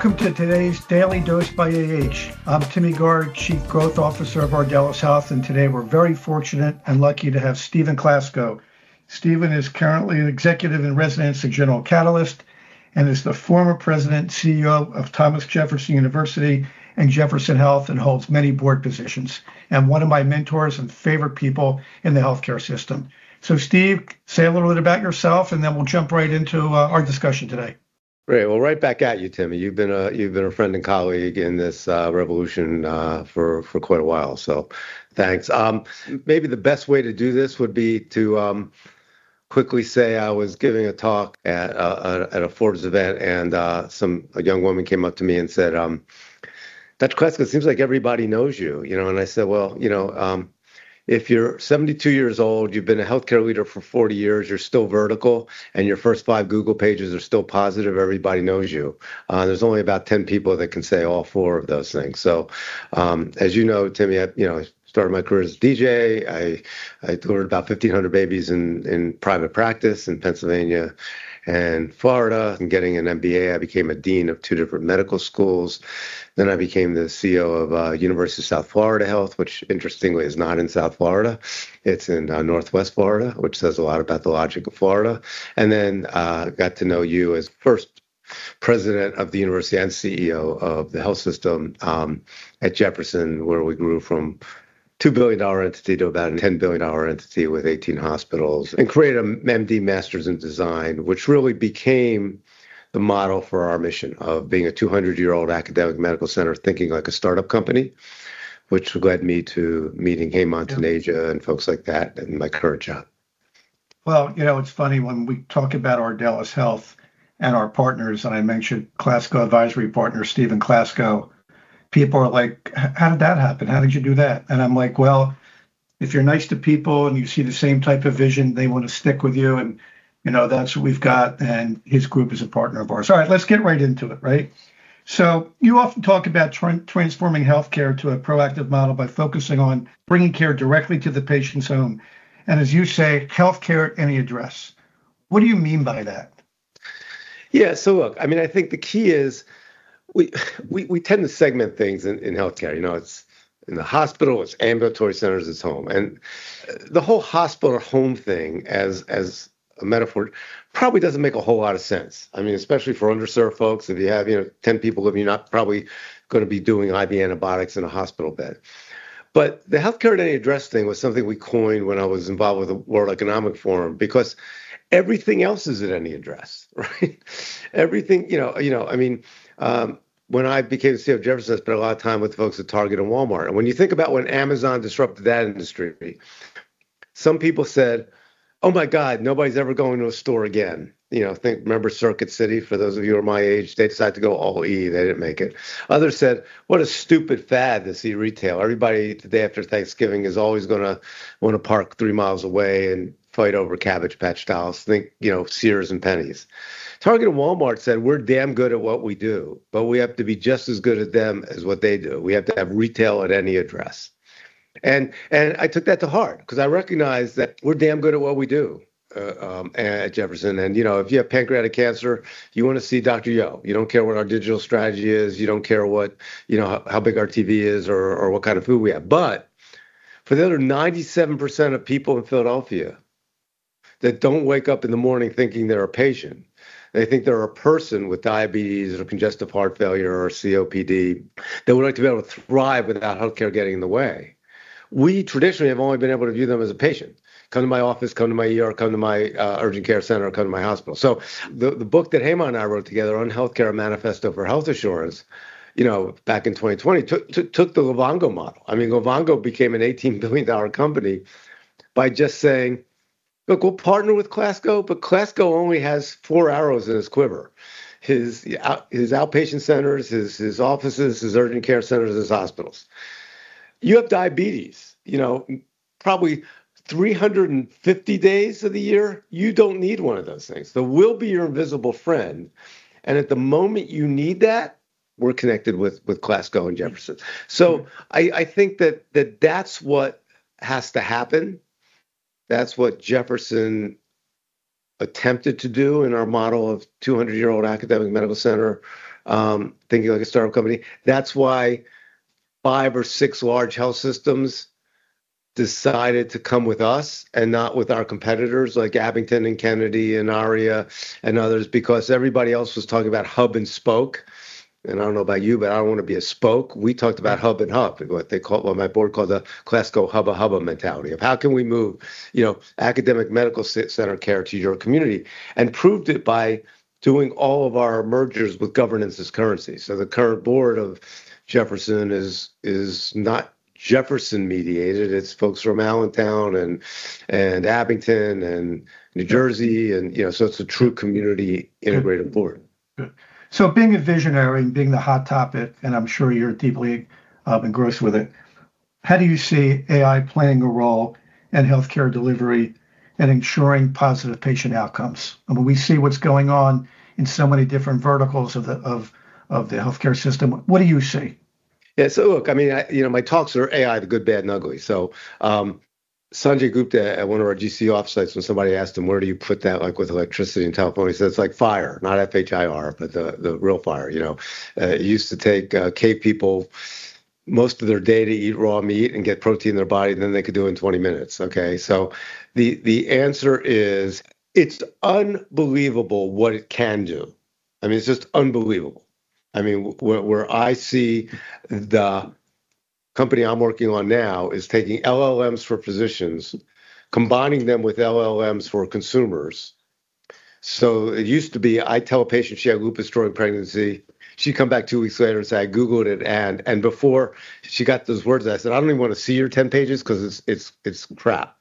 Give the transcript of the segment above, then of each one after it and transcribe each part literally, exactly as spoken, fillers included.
Welcome to today's Daily Dose by A H. I'm Timmy Gard, Chief Growth Officer of Ardelyx Health, and today we're very fortunate and lucky to have Stephen Klasko. Stephen is currently an executive in residence at General Catalyst and is the former president and C E O of Thomas Jefferson University and Jefferson Health, and holds many board positions, and one of my mentors and favorite people in the healthcare system. So Steve, say a little bit about yourself, and then we'll jump right into uh, our discussion today. Great. Well, right back at you, Timmy. You've been a you've been a friend and colleague in this uh, revolution uh, for for quite a while. So, thanks. Um, maybe the best way to do this would be to um, quickly say I was giving a talk at uh, at a Forbes event, and uh, some a young woman came up to me and said, um, "Doctor Klasko, it seems like everybody knows you." You know, and I said, "Well, you know." Um, If you're seventy-two years old, you've been a healthcare leader for forty years, you're still vertical, and your first five Google pages are still positive, everybody knows you. Uh, there's only about ten people that can say all four of those things. So, um, as you know, Timmy, I, you know, I started my career as a D J. I, I delivered about fifteen hundred babies in, in private practice in Pennsylvania and Florida. And getting an M B A, I became a dean of two different medical schools. Then I became the C E O of uh, University of South Florida Health, which interestingly is not in South Florida. It's in uh, Northwest Florida, which says a lot about the logic of Florida. And then uh, got to know you as first president of the university and C E O of the health system um, at Jefferson, where we grew from two billion dollars entity to about a ten billion dollars entity with eighteen hospitals, and created a M D Masters in Design, which really became the model for our mission of being a two hundred year old academic medical center thinking like a startup company, which led me to meeting Hemant Taneja and folks like that in my current job. Well, you know, it's funny when we talk about Ardelyx Health and our partners, and I mentioned Klasko Advisory Partner, Stephen Klasko, people are like, how did that happen? How did you do that? And I'm like, well, if you're nice to people and you see the same type of vision, they want to stick with you. And, you know, that's what we've got. And his group is a partner of ours. All right, let's get right into it, right? So you often talk about tra- transforming healthcare to a proactive model by focusing on bringing care directly to the patient's home. And as you say, healthcare at any address. What do you mean by that? Yeah, so look, I mean, I think the key is we we, we tend to segment things in, in healthcare. You know, it's in the hospital, it's ambulatory centers, it's home. And the whole hospital or home thing as as a metaphor probably doesn't make a whole lot of sense. I mean, especially for underserved folks, if you have, you know, ten people living, you're not probably going to be doing I V antibiotics in a hospital bed. But the healthcare at any address thing was something we coined when I was involved with the World Economic Forum, because everything else is at any address, right? Everything, you know, you know, I mean, um, when I became the C E O of Jefferson, I spent a lot of time with folks at Target and Walmart. And when you think about when Amazon disrupted that industry, some people said, oh my God, nobody's ever going to a store again. You know, think, remember Circuit City? For those of you who are my age, they decided to go all E. They didn't make it. Others said, what a stupid fad, this e-retail. Everybody the day after Thanksgiving is always going to want to park three miles away and fight over Cabbage Patch dolls. Think, you know, Sears and Penny's. Target and Walmart said, we're damn good at what we do, but we have to be just as good at them as what they do. We have to have retail at any address. And and I took that to heart because I recognize that we're damn good at what we do uh, um, at Jefferson. And, you know, if you have pancreatic cancer, you want to see Doctor Yo. You don't care what our digital strategy is. You don't care what, you know, how, how big our T V is or, or what kind of food we have. But for the other ninety-seven percent of people in Philadelphia that don't wake up in the morning thinking they're a patient, they think they're a person with diabetes or congestive heart failure or C O P D that would like to be able to thrive without healthcare getting in the way. We traditionally have only been able to view them as a patient. Come to my office, come to my E R, come to my uh, urgent care center, come to my hospital. So the, the book that Hemant and I wrote together on Healthcare, a Manifesto for Health Assurance, you know, back in twenty twenty, took, took, took the Livongo model. I mean, Livongo became an eighteen billion dollars company by just saying, look, we'll partner with Klasko, but Klasko only has four arrows in his quiver. His, his outpatient centers, his, his offices, his urgent care centers, his hospitals. You have diabetes, you know, probably three hundred fifty days of the year. You don't need one of those things. So we'll be your invisible friend. And at the moment you need that, we're connected with, with Klasko and Jefferson. So I, I think that, that that's what has to happen. That's what Jefferson attempted to do in our model of two hundred year old academic medical center um, thinking like a startup company. That's why five or six large health systems decided to come with us and not with our competitors like Abington and Kennedy and Aria and others, because everybody else was talking about hub and spoke. And I don't know about you, but I don't want to be a spoke. We talked about hub and hub, what they call, what my board called the Clasco hubba hubba mentality of how can we move, you know, academic medical center care to your community, and proved it by doing all of our mergers with governance as currency. So the current board of Jefferson is is not Jefferson mediated. It's folks from Allentown and and Abington and New Jersey, and you know, so it's a true community integrated Good. board. Good. So being a visionary and being the hot topic, and I'm sure you're deeply uh, engrossed with it, how do you see A I playing a role in healthcare delivery and ensuring positive patient outcomes? I mean, we see what's going on in so many different verticals of the of of the healthcare system. What do you see? Yeah, so look, I mean, I, you know, my talks are A I, the good, bad, and ugly. So um, Sanjay Gupta at one of our G C offsites, when somebody asked him, where do you put that, like with electricity and telephone, he said, it's like fire, not F H I R, but the, the real fire. You know, uh, it used to take uh, cave people most of their day to eat raw meat and get protein in their body, and then they could do it in twenty minutes. Okay, so the the answer is it's unbelievable what it can do. I mean, it's just unbelievable. I mean, where, where I see the company I'm working on now is taking L L Ms for physicians, combining them with L L Ms for consumers. So it used to be, I tell a patient she had lupus during pregnancy. She'd come back two weeks later and say, I Googled it. And and before she got those words, I said, I don't even want to see your ten pages because it's it's it's crap.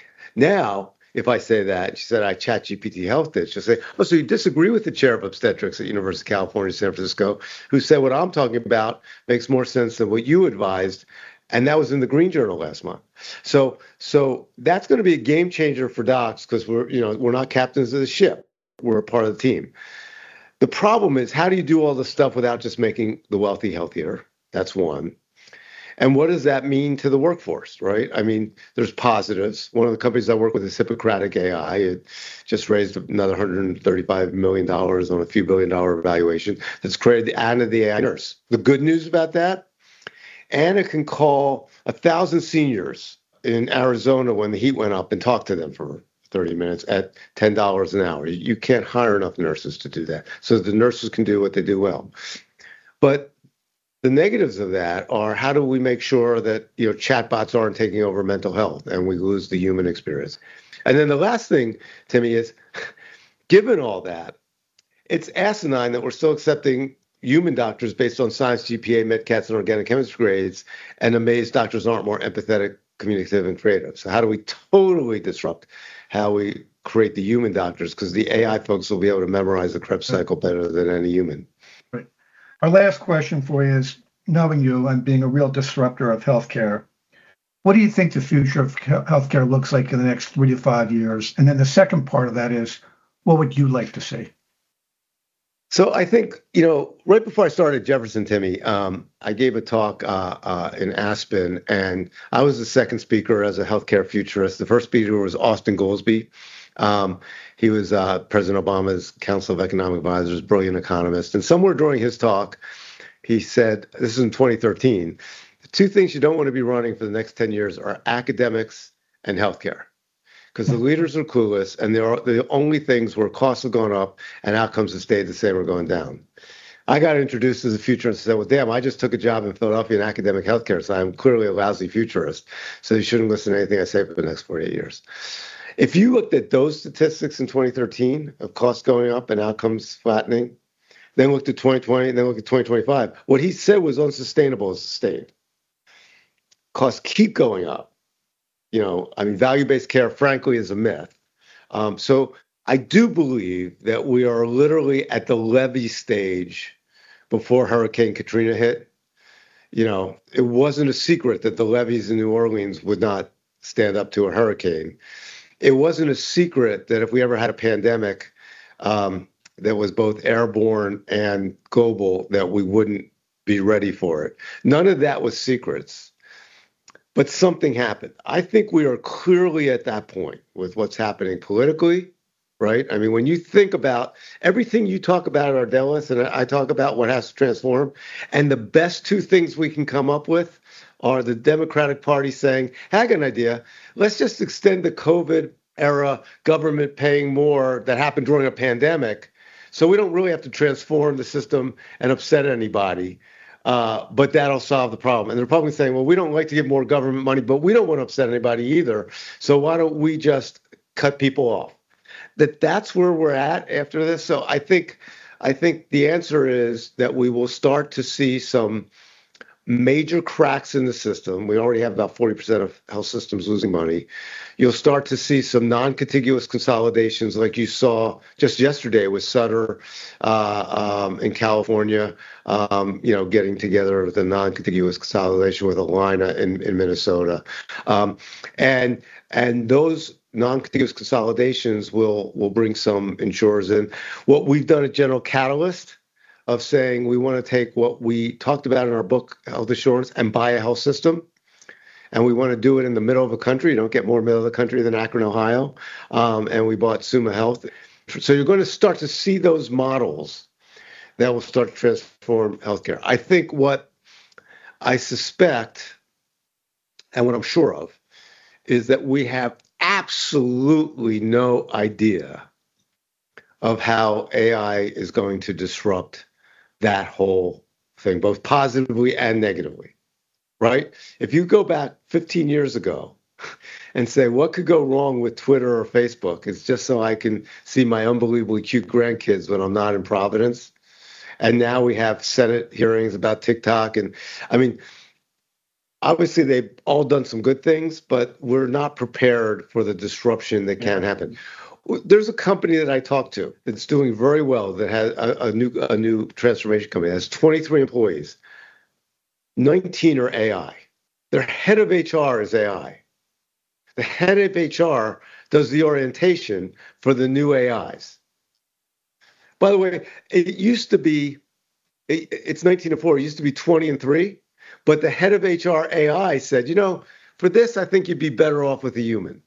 Now, if I say that, she said, I chat G P T Health did. She'll say, oh, so you disagree with the chair of obstetrics at University of California, San Francisco, who said what I'm talking about makes more sense than what you advised. And that was in the Green Journal last month. So so that's going to be a game changer for docs, because we're, you know, we're not captains of the ship. We're a part of the team. The problem is, how do you do all this stuff without just making the wealthy healthier? That's one. And what does that mean to the workforce, right? I mean, there's positives. One of the companies I work with is Hippocratic A I. It just raised another one hundred thirty-five million dollars on a few billion dollar valuation that's created the Anna the A I nurse. The good news about that, Anna can call a thousand seniors in Arizona when the heat went up and talk to them for thirty minutes at ten dollars an hour. You can't hire enough nurses to do that. So the nurses can do what they do well. But the negatives of that are, how do we make sure that, you know, chatbots aren't taking over mental health and we lose the human experience? And then the last thing, Timmy, is given all that, it's asinine that we're still accepting human doctors based on science, G P A, MedCats, and organic chemistry grades, and amazed doctors aren't more empathetic, communicative, and creative. So how do we totally disrupt how we create the human doctors? Because the A I folks will be able to memorize the Krebs cycle better than any human. Right. Our last question for you is, knowing you and being a real disruptor of healthcare, what do you think the future of healthcare looks like in the next three to five years? And then the second part of that is, what would you like to see? So I think, you know, right before I started Jefferson, Timmy, um, I gave a talk uh, uh, in Aspen, and I was the second speaker as a healthcare futurist. The first speaker was Austin Goolsbee. Um, he was uh, President Obama's Council of Economic Advisors, brilliant economist. And somewhere during his talk, he said, this is in twenty thirteen, the two things you don't want to be running for the next ten years are academics and healthcare. Because the leaders are clueless, and they're the only things where costs have gone up and outcomes have stayed the same or going down. I got introduced as a futurist and said, well, damn, I just took a job in Philadelphia in academic healthcare, so I'm clearly a lousy futurist. So you shouldn't listen to anything I say for the next forty-eight years. If you looked at those statistics in twenty thirteen of costs going up and outcomes flattening, then looked at twenty twenty, and then looked at twenty twenty-five, what he said was unsustainable is sustained. Costs keep going up. You know, I mean, value-based care, frankly, is a myth. Um, so I do believe that we are literally at the levee stage before Hurricane Katrina hit. You know, it wasn't a secret that the levees in New Orleans would not stand up to a hurricane. It wasn't a secret that if we ever had a pandemic um, that was both airborne and global, that we wouldn't be ready for it. None of that was secrets. But something happened. I think we are clearly at that point with what's happening politically, right? I mean, when you think about everything you talk about at Ardelyss and I talk about what has to transform, and the best two things we can come up with are the Democratic Party saying, hey, I got an idea. Let's just extend the COVID era government paying more that happened during a pandemic. So we don't really have to transform the system and upset anybody. Uh, but that'll solve the problem. And the Republicans saying, well, we don't like to give more government money, but we don't want to upset anybody either. So why don't we just cut people off? That that's where we're at after this. So I think I think the answer is that we will start to see some major cracks in the system. We already have about forty percent of health systems losing money. You'll start to see some non-contiguous consolidations like you saw just yesterday with Sutter uh, um, in California, um, you know, getting together with a non-contiguous consolidation with Allina in, in Minnesota. Um, and and those non-contiguous consolidations will will bring some insurers in. What we've done at General Catalyst of saying we want to take what we talked about in our book, Health Assurance, and buy a health system. And we want to do it in the middle of the country. You don't get more middle of the country than Akron, Ohio. Um, and we bought Summa Health. So you're going to start to see those models that will start to transform healthcare. I think what I suspect, and what I'm sure of, is that we have absolutely no idea of how A I is going to disrupt that whole thing, both positively and negatively, right? If you go back fifteen years ago and say, what could go wrong with Twitter or Facebook? It's just so I can see my unbelievably cute grandkids when I'm not in Providence. And now we have Senate hearings about TikTok. And I mean, obviously they've all done some good things, but we're not prepared for the disruption that can happen. There's a company that I talked to that's doing very well that has a, a new a new transformation company that has twenty-three employees. nineteen are A I. Their head of H R is A I. The head of H R does the orientation for the new A Is. By the way, it used to be, it, it's nineteen to four, it used to be twenty and three, but the head of H R A I said, you know, for this, I think you'd be better off with a human.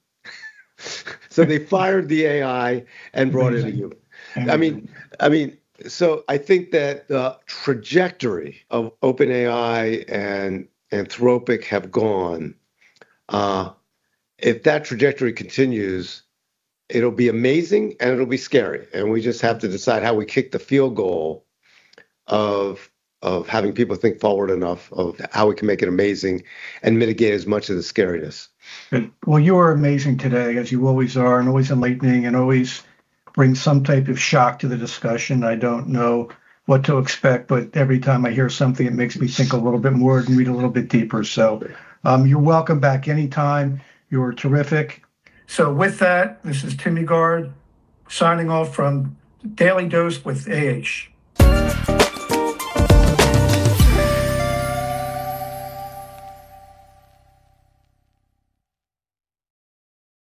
So they fired the A I and brought Amazing. in a human. Amazing. I mean, I mean, so I think that the trajectory of OpenAI and Anthropic have gone. Uh, if that trajectory continues, it'll be amazing and it'll be scary. And we just have to decide how we kick the field goal of of having people think forward enough of how we can make it amazing and mitigate as much of the scariness. Well, you are amazing today, as you always are, and always enlightening, and always bring some type of shock to the discussion. I don't know what to expect, but every time I hear something, it makes me think a little bit more and read a little bit deeper. So um, you're welcome back anytime. You're terrific. So with that, this is Timmy Gard signing off from Daily Dose with A H.